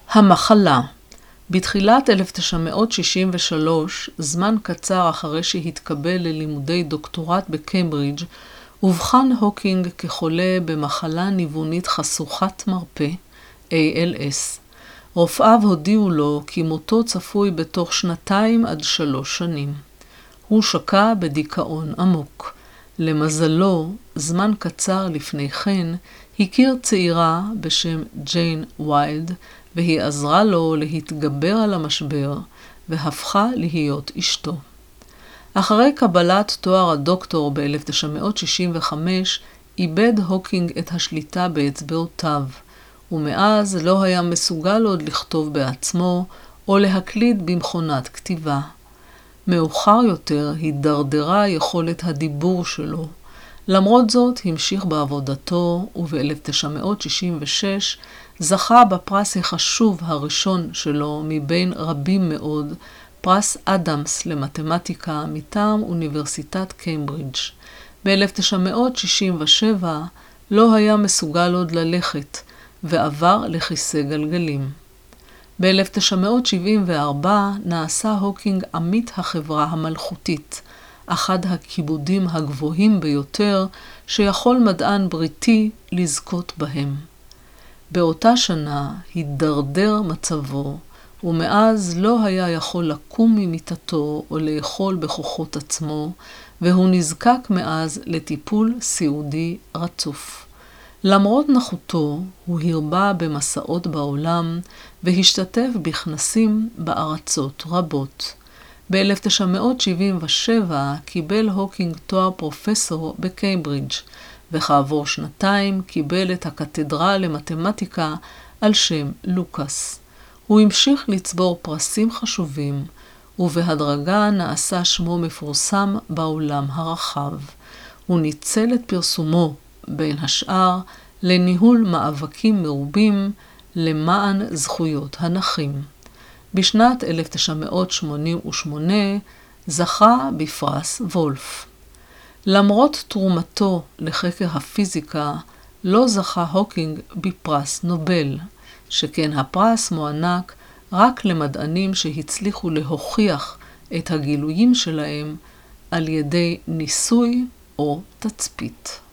המחלה. בתחילת 1963, זמן קצר אחרי שהתקבל ללימודי דוקטורט בקיימברידג', אובחן הוקינג כחולה במחלה ניוונית חשוכת מרפא, ALS. רופאיו הודיעו לו כי מותו צפוי בתוך 2 עד 3 שנים. הוא שקע בדיכאון עמוק. למזלו, זמן קצר לפני כן, הכיר צעירה בשם ג'יין ויילד, והיא עזרה לו להתגבר על המשבר, והפכה להיות אשתו. אחרי קבלת תואר הדוקטור ב-1965, איבד הוקינג את השליטה באצבעותיו, ומאז לא היה מסוגל עוד לכתוב בעצמו, או להקליד במכונת כתיבה. מאוחר יותר הידרדרה יכולת הדיבור שלו. למרות זאת המשיך בעבודתו, וב-1966 זכה בפרס החשוב הראשון שלו מבין רבים מאוד, פרס אדמס למתמטיקה מטעם אוניברסיטת קיימברידג'. ב-1967 לא היה מסוגל עוד ללכת, ועבר לכיסא גלגלים. ב-1974 נעשה הוקינג עמית החברה המלכותית, אחד הכיבודים הגבוהים ביותר שיכול מדען בריטי לזכות בהם. באותה שנה הידרדר מצבו, ומאז לא היה יכול לקום ממיטתו או לאכול בכוחות עצמו, והוא נזקק מאז לטיפול סיעודי רצוף. למרות נכותו, הוא הרבה במסעות בעולם, והשתתף בכנסים בארצות רבות. ב-1977 קיבל הוקינג תואר פרופסור בקיימברידג', וכעבור 2 קיבל את הקתדרה למתמטיקה על שם לוקאס. הוא המשיך לצבור פרסים חשובים, ובהדרגה נעשה שמו מפורסם בעולם הרחב. הוא ניצל את פרסומו, בין השאר, לניהול מאבקים מרובים למען זכויות הנכים. בשנת 1988 זכה בפרס וולף. למרות תרומתו לחקר הפיזיקה, לא זכה הוקינג בפרס נובל, שכן הפרס מוענק רק למדענים שהצליחו להוכיח את הגילויים שלהם על ידי ניסוי או תצפית.